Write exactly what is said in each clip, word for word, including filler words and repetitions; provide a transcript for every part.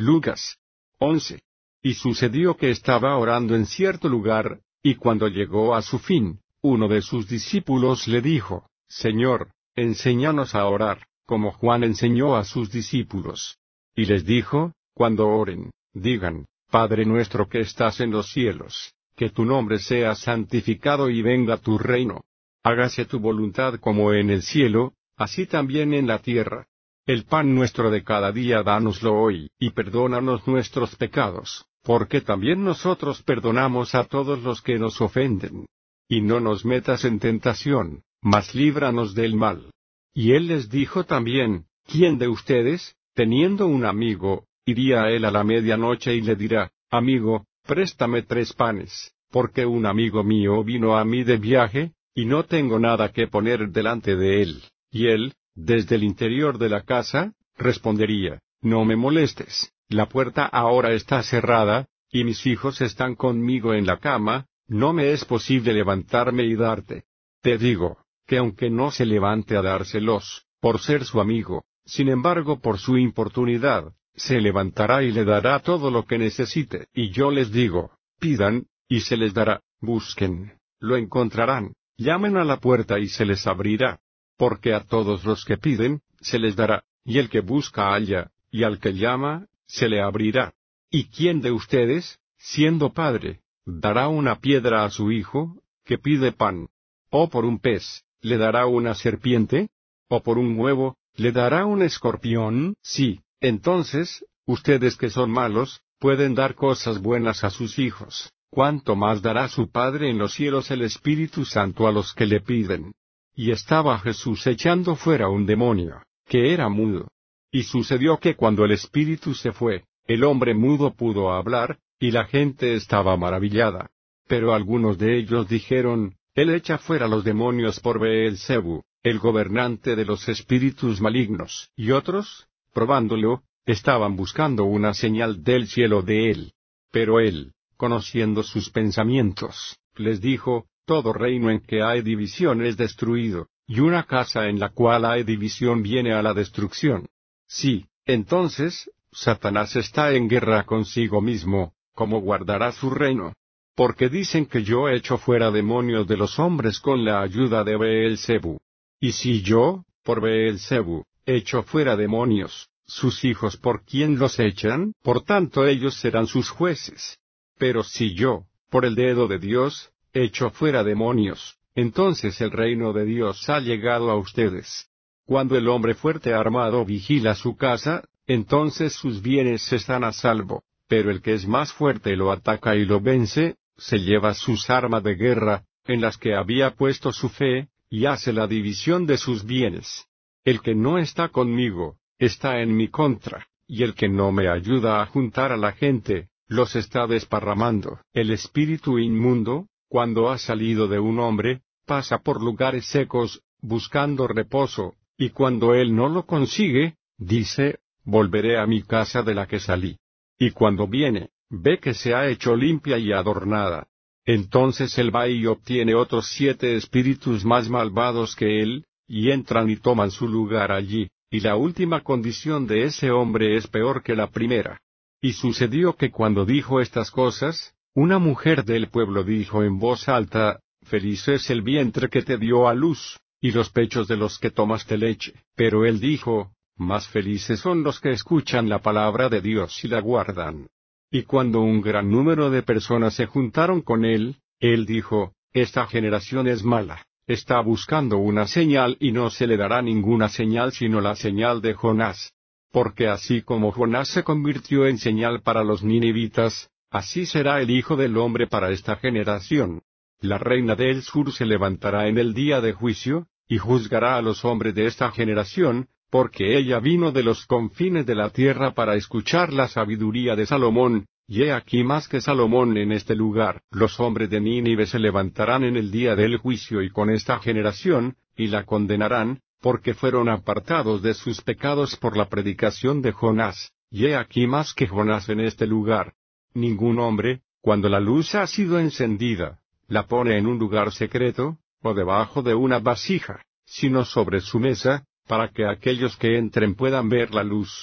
Lucas once. Y sucedió que estaba orando en cierto lugar, y cuando llegó a su fin, uno de sus discípulos le dijo, Señor, enséñanos a orar, como Juan enseñó a sus discípulos. Y les dijo, cuando oren, digan, Padre nuestro que estás en los cielos, que tu nombre sea santificado y venga tu reino. Hágase tu voluntad como en el cielo, así también en la tierra. El pan nuestro de cada día dánoslo hoy, y perdónanos nuestros pecados, porque también nosotros perdonamos a todos los que nos ofenden. Y no nos metas en tentación, mas líbranos del mal. Y él les dijo también, ¿quién de ustedes, teniendo un amigo, iría a él a la medianoche y le dirá, Amigo, préstame tres panes, porque un amigo mío vino a mí de viaje, y no tengo nada que poner delante de él? Y él, desde el interior de la casa, respondería, No me molestes, la puerta ahora está cerrada, y mis hijos están conmigo en la cama, no me es posible levantarme y darte. Te digo, que aunque no se levante a dárselos, por ser su amigo, sin embargo por su importunidad, se levantará y le dará todo lo que necesite. Y yo les digo, pidan, y se les dará, busquen, lo encontrarán, llamen a la puerta y se les abrirá. Porque a todos los que piden, se les dará, y el que busca halla, y al que llama, se le abrirá. ¿Y quién de ustedes, siendo padre, dará una piedra a su hijo, que pide pan? ¿O por un pez, le dará una serpiente? ¿O por un huevo, le dará un escorpión? Sí, entonces, ustedes que son malos, pueden dar cosas buenas a sus hijos, ¿cuánto más dará su Padre en los cielos el Espíritu Santo a los que le piden? Y estaba Jesús echando fuera un demonio, que era mudo. Y sucedió que cuando el espíritu se fue, el hombre mudo pudo hablar, y la gente estaba maravillada. Pero algunos de ellos dijeron, Él echa fuera los demonios por Beelzebú, el gobernante de los espíritus malignos. Y otros, probándolo, estaban buscando una señal del cielo de él. Pero él, conociendo sus pensamientos, les dijo, Todo reino en que hay división es destruido, y una casa en la cual hay división viene a la destrucción. Sí, entonces, Satanás está en guerra consigo mismo, ¿cómo guardará su reino? Porque dicen que yo echo fuera demonios de los hombres con la ayuda de Beelzebú. Y si yo, por Beelzebú, echo fuera demonios, sus hijos ¿por quién los echan? Por tanto ellos serán sus jueces. Pero si yo, por el dedo de Dios, echo fuera demonios, entonces el reino de Dios ha llegado a ustedes. Cuando el hombre fuerte armado vigila su casa, entonces sus bienes están a salvo, pero el que es más fuerte lo ataca y lo vence, se lleva sus armas de guerra, en las que había puesto su fe, y hace la división de sus bienes. El que no está conmigo, está en mi contra, y el que no me ayuda a juntar a la gente, los está desparramando. El espíritu inmundo, cuando ha salido de un hombre, pasa por lugares secos, buscando reposo, y cuando él no lo consigue, dice, volveré a mi casa de la que salí. Y cuando viene, ve que se ha hecho limpia y adornada. Entonces él va y obtiene otros siete espíritus más malvados que él, y entran y toman su lugar allí, y la última condición de ese hombre es peor que la primera. Y sucedió que cuando dijo estas cosas, una mujer del pueblo dijo en voz alta, Feliz es el vientre que te dio a luz, y los pechos de los que tomaste leche. Pero él dijo, Más felices son los que escuchan la palabra de Dios y la guardan. Y cuando un gran número de personas se juntaron con él, él dijo, Esta generación es mala, está buscando una señal y no se le dará ninguna señal sino la señal de Jonás. Porque así como Jonás se convirtió en señal para los ninivitas, así será el Hijo del Hombre para esta generación. La reina del sur se levantará en el día de juicio, y juzgará a los hombres de esta generación, porque ella vino de los confines de la tierra para escuchar la sabiduría de Salomón, y he aquí más que Salomón en este lugar. Los hombres de Nínive se levantarán en el día del juicio y con esta generación, y la condenarán, porque fueron apartados de sus pecados por la predicación de Jonás, y he aquí más que Jonás en este lugar. Ningún hombre, cuando la luz ha sido encendida, la pone en un lugar secreto, o debajo de una vasija, sino sobre su mesa, para que aquellos que entren puedan ver la luz.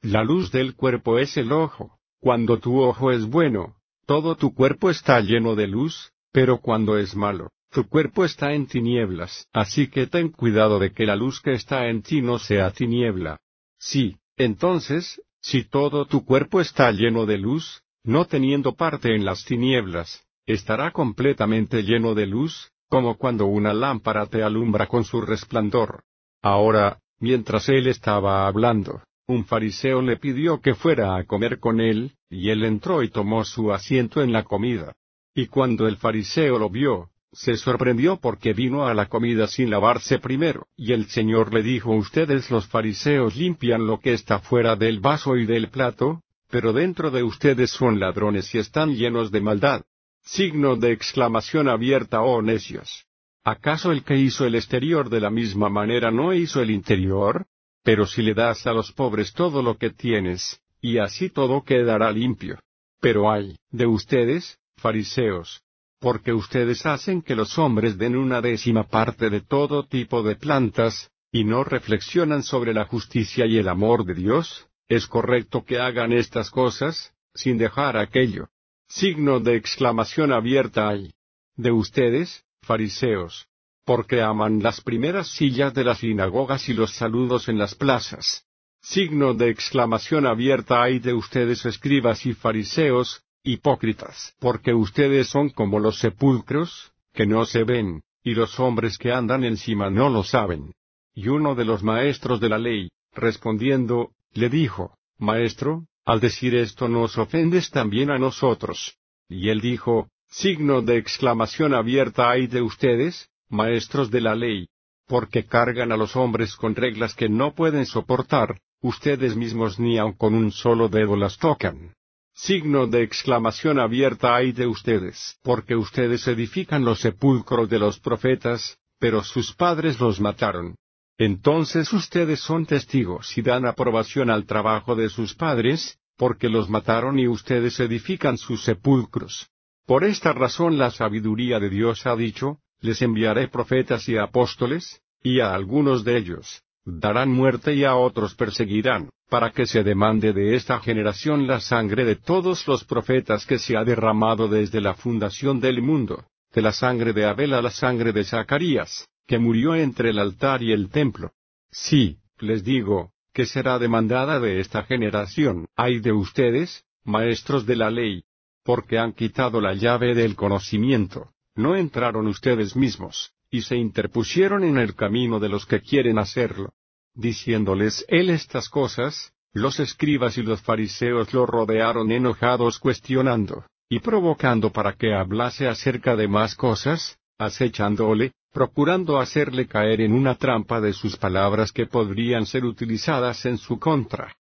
La luz del cuerpo es el ojo. Cuando tu ojo es bueno, todo tu cuerpo está lleno de luz, pero cuando es malo, tu cuerpo está en tinieblas. Así que ten cuidado de que la luz que está en ti no sea tiniebla. Sí, entonces, si todo tu cuerpo está lleno de luz, no teniendo parte en las tinieblas, estará completamente lleno de luz, como cuando una lámpara te alumbra con su resplandor. Ahora, mientras él estaba hablando, un fariseo le pidió que fuera a comer con él, y él entró y tomó su asiento en la comida. Y cuando el fariseo lo vio, se sorprendió porque vino a la comida sin lavarse primero. Y el Señor le dijo: ustedes los fariseos limpian lo que está fuera del vaso y del plato, pero dentro de ustedes son ladrones y están llenos de maldad. Signo de exclamación abierta: ¡oh necios! ¿Acaso el que hizo el exterior de la misma manera no hizo el interior? Pero si le das a los pobres todo lo que tienes, y así todo quedará limpio. Pero ay de ustedes, fariseos, porque ustedes hacen que los hombres den una décima parte de todo tipo de plantas, y no reflexionan sobre la justicia y el amor de Dios. Es correcto que hagan estas cosas, sin dejar aquello. Signo de exclamación abierta: ay de ustedes, fariseos, porque aman las primeras sillas de las sinagogas y los saludos en las plazas. Signo de exclamación abierta: ay de ustedes, escribas y fariseos, hipócritas, porque ustedes son como los sepulcros, que no se ven, y los hombres que andan encima no lo saben. Y uno de los maestros de la ley, respondiendo, le dijo: Maestro, al decir esto nos ofendes también a nosotros. Y él dijo: signo de exclamación abierta: ay de ustedes, maestros de la ley, porque cargan a los hombres con reglas que no pueden soportar, ustedes mismos ni aun con un solo dedo las tocan. Signo de exclamación abierta: ay de ustedes, porque ustedes edifican los sepulcros de los profetas, pero sus padres los mataron. Entonces ustedes son testigos y dan aprobación al trabajo de sus padres, porque los mataron y ustedes edifican sus sepulcros. Por esta razón la sabiduría de Dios ha dicho: les enviaré profetas y apóstoles, y a algunos de ellos darán muerte y a otros perseguirán, para que se demande de esta generación la sangre de todos los profetas que se ha derramado desde la fundación del mundo, de la sangre de Abel a la sangre de Zacarías, que murió entre el altar y el templo. Sí, les digo, que será demandada de esta generación. Ay de ustedes, maestros de la ley, porque han quitado la llave del conocimiento, no entraron ustedes mismos, y se interpusieron en el camino de los que quieren hacerlo. Diciéndoles él estas cosas, los escribas y los fariseos lo rodearon enojados, cuestionando, y provocando para que hablase acerca de más cosas, acechándole, procurando hacerle caer en una trampa de sus palabras que podrían ser utilizadas en su contra.